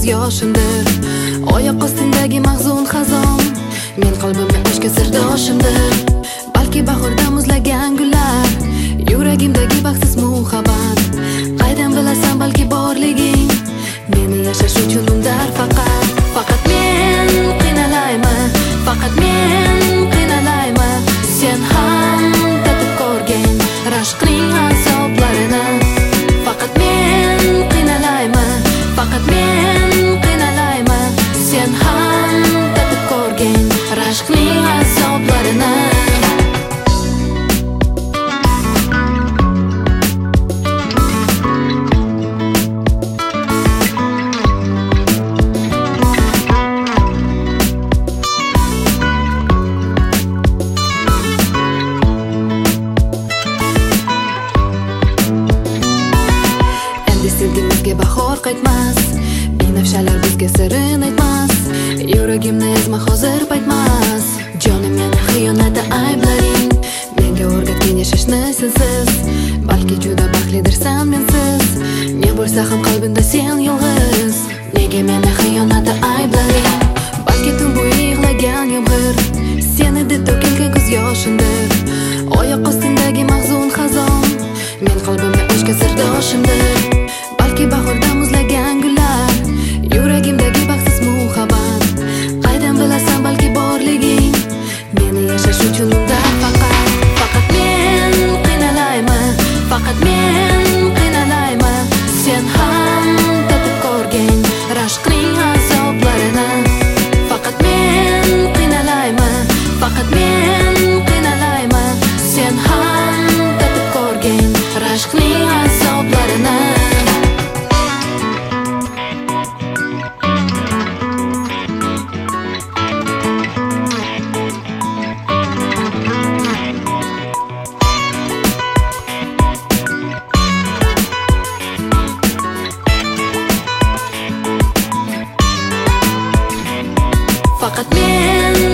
yoshimdir. Oyoq ostindagi mahzun xazon men qalbimni ochgan sirdoshimdir. Balki bahorda muzlagan gullar, yuragimdagi baxtsiz muhabbat. Qaydan bilasan balki borliging meni yashash uchun undar faqat men qiynalayman, faqat men qiynalayman. Sen ham tatib ko'rgin rashqning azoblarini. Faqat men qiynalayman, faqat men qiynalayman. Sen ham tatib ko'rgin rashqning azoblarini. Sevgimizga bahor qaytmas, binafshalar bizga sirin aytmas. Yuragimni ezma hozir paytmas. Jonim yana xiyonatda ayblaring, menga o'rgatgan yashashni sensiz. Balki juda baxtlidirsan mensiz, ne bo'lsa ham qalbimda sen yolg'iz. Nega meni xiyonatda ayblaring? Balki tun bo'yi yig'lagan yomg'ir seni deb to'kilgan ko'z yoshimdir. Oyoq ostindagi mahzun xazon men qalbimni ochgan sirdoshimdir. Balki bahorda muzlagan gullar, yuragimdagi baxtsiz muhabbat. Qaydan bilasan balki borliging meni yashash uchun unda faqat men qiynalayman, faqat men qiynalayman. Sen ham tatib ko'rgin rashqning azoblarini. Faqat men qiynalayman, faqat men qiynalayman. Sen ham tatib ko'rgin rashqning azoblarini. Faqat men